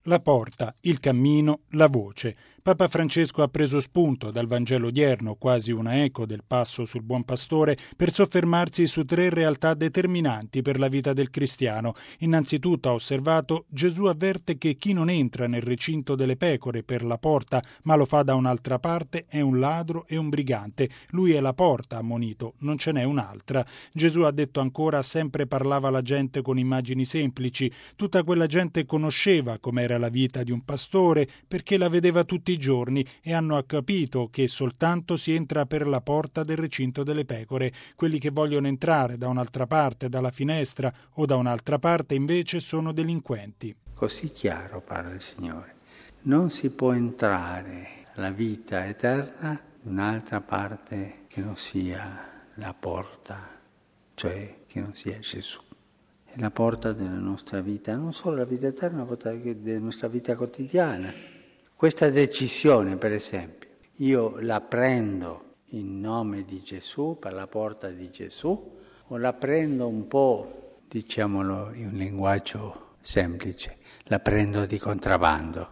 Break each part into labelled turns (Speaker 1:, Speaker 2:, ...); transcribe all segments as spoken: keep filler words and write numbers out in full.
Speaker 1: la porta, il cammino, la voce. Papa Francesco ha preso spunto dal Vangelo odierno, quasi una eco del passo sul Buon Pastore, per soffermarsi su tre realtà determinanti per la vita del cristiano. Innanzitutto ha osservato: Gesù avverte che chi non entra nel recinto delle pecore per la porta, ma lo fa da un'altra parte, è un ladro e un brigante. Lui è la porta, ha ammonito, non ce n'è un'altra. Gesù ha detto ancora: sempre parlava la gente con immagini semplici. Tutta quella gente conosceva com'era la vita di un pastore perché la vedeva tutti i giorni e hanno capito che soltanto si entra per la porta del recinto delle pecore. Quelli che vogliono entrare da un'altra parte, dalla finestra o da un'altra parte, invece sono delinquenti.
Speaker 2: Così chiaro parla il Signore. Non si può entrare alla vita eterna in un'altra parte che non sia la porta, cioè che non sia Gesù. È la porta della nostra vita, non solo la vita eterna, ma della nostra vita quotidiana. Questa decisione, per esempio, io la prendo in nome di Gesù, per la porta di Gesù, o la prendo un po', diciamolo in un linguaggio semplice, la prendo di contrabbando.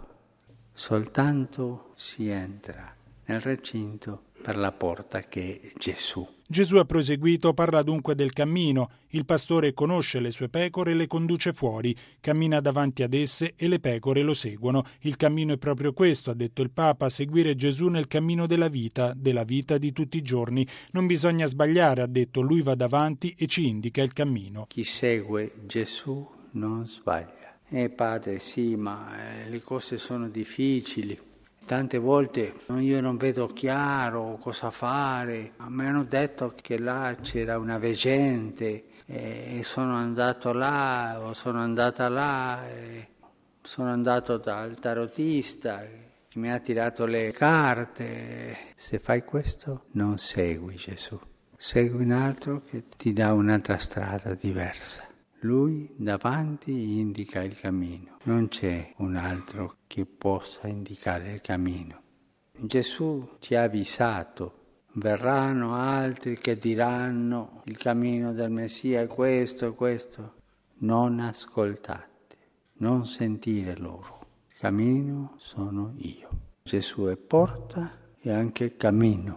Speaker 2: Soltanto si entra nel recinto per la porta che è Gesù.
Speaker 1: Gesù ha proseguito, parla dunque del cammino. Il pastore conosce le sue pecore e le conduce fuori, cammina davanti ad esse e le pecore lo seguono. Il cammino è proprio questo, ha detto il Papa, seguire Gesù nel cammino della vita, della vita di tutti i giorni. Non bisogna sbagliare, ha detto, lui va davanti e ci indica il cammino.
Speaker 2: Chi segue Gesù non sbaglia. Eh padre, sì, ma le cose sono difficili. Tante volte io non vedo chiaro cosa fare. Mi hanno detto che là c'era una veggente e sono andato là, o sono andata là, e sono andato dal tarotista che mi ha tirato le carte. Se fai questo, non segui Gesù. Segui un altro che ti dà un'altra strada diversa. Lui davanti indica il cammino, non c'è un altro che possa indicare il cammino. Gesù ci ha avvisato, verranno altri che diranno il cammino del Messia è questo e questo. Non ascoltate, non sentire loro. Il cammino sono io. Gesù è porta e anche cammino.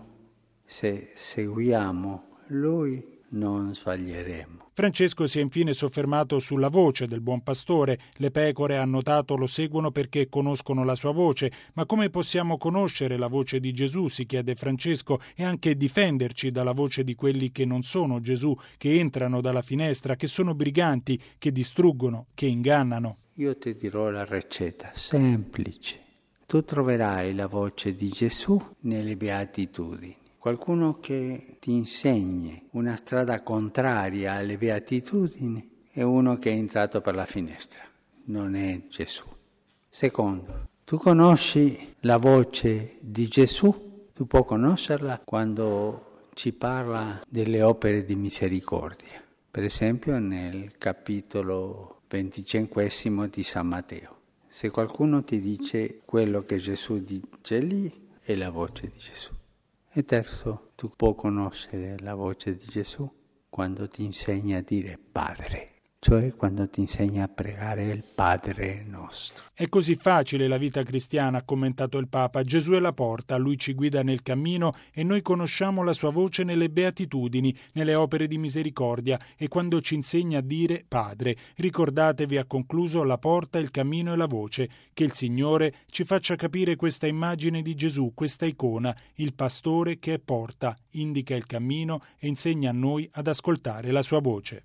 Speaker 2: Se seguiamo Lui non sbaglieremo.
Speaker 1: Francesco si è infine soffermato sulla voce del buon pastore. Le pecore, ha notato, lo seguono perché conoscono la sua voce. Ma come possiamo conoscere la voce di Gesù, si chiede Francesco, e anche difenderci dalla voce di quelli che non sono Gesù, che entrano dalla finestra, che sono briganti, che distruggono, che ingannano?
Speaker 2: Io ti dirò la ricetta, semplice. Tu troverai la voce di Gesù nelle beatitudini. Qualcuno che ti insegni una strada contraria alle beatitudini è uno che è entrato per la finestra, non è Gesù. Secondo, tu conosci la voce di Gesù, tu puoi conoscerla quando ci parla delle opere di misericordia. Per esempio nel capitolo venticinquesimo di San Matteo. Se qualcuno ti dice quello che Gesù dice lì, è la voce di Gesù. E terzo, tu puoi conoscere la voce di Gesù quando ti insegna a dire Padre, cioè quando ti insegna a pregare il Padre nostro.
Speaker 1: È così facile la vita cristiana, ha commentato il Papa. Gesù è la porta, lui ci guida nel cammino e noi conosciamo la sua voce nelle beatitudini, nelle opere di misericordia e quando ci insegna a dire Padre. Ricordatevi, ha concluso, la porta, il cammino e la voce. Che il Signore ci faccia capire questa immagine di Gesù, questa icona, il pastore che è porta, indica il cammino e insegna a noi ad ascoltare la sua voce.